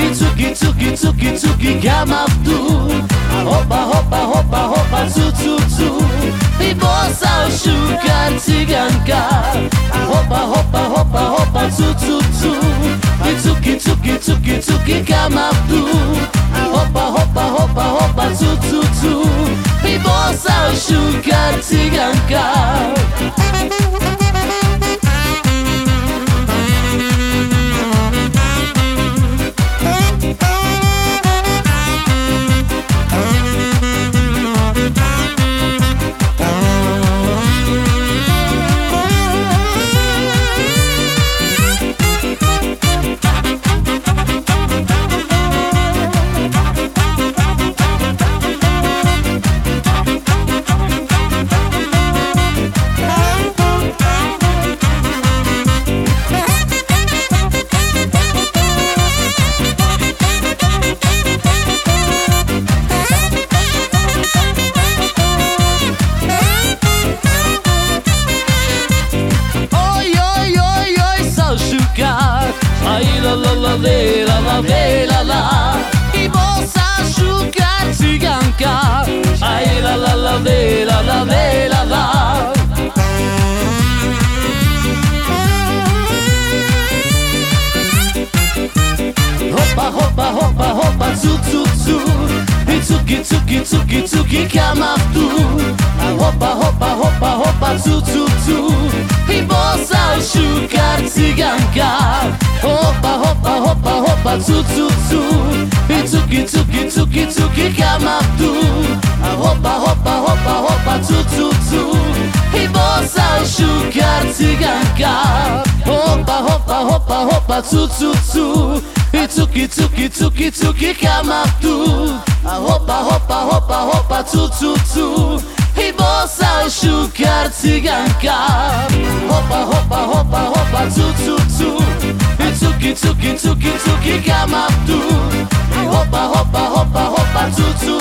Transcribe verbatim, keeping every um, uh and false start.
Tsuki, tsuki, tsuki, tsuki kama tu. Hopa, hopa, hopa, hopa, tsu, tsu, tsu. Ibosa shuka tsiganka. Hopa, hopa, hopa, hopa, tsu, tsu, tsu. Tsuki, tsuki, tsuki, tsuki kama tu. Hopa, hopa, hopa, hopa, tsu, tsu, tsu. Ibosa shuka tsiganka. La la la la la la la la. Ibosa shuka tsiganka. Ay la la la la la la la la. Hopa hopa hopa hopa tsu tsu tsu. Tsuki tsuki tsuki tsuki kama tu. Hopa hopa hopa hopa tsu tsu tsu. Ibosa shuka tsiganka. Hopa, hopa, hopa, hopa, tsu, tsu, tsu. Tsuki, tsuki, tsuki, tsuki kama tu. Hopa, hopa, hopa, hopa, tsu, tsu, tsu. Ibosa shuka tsiganka. Hopa, hopa, hopa, hopa, tsu, tsu, tsu. Tsuki, tsuki, tsuki, tsuki kama tu. Hopa, hopa, hopa, hopa, tsu, tsu, tsu. Ibosa shuka tsiganka. Hopa, hopa, hopa, hopa, tsu, tsu, tsu. Tsuki, tsuki, tsuki, tsuki kama tu. Hopa, hopa, hopa, hopa, tsu, tsu,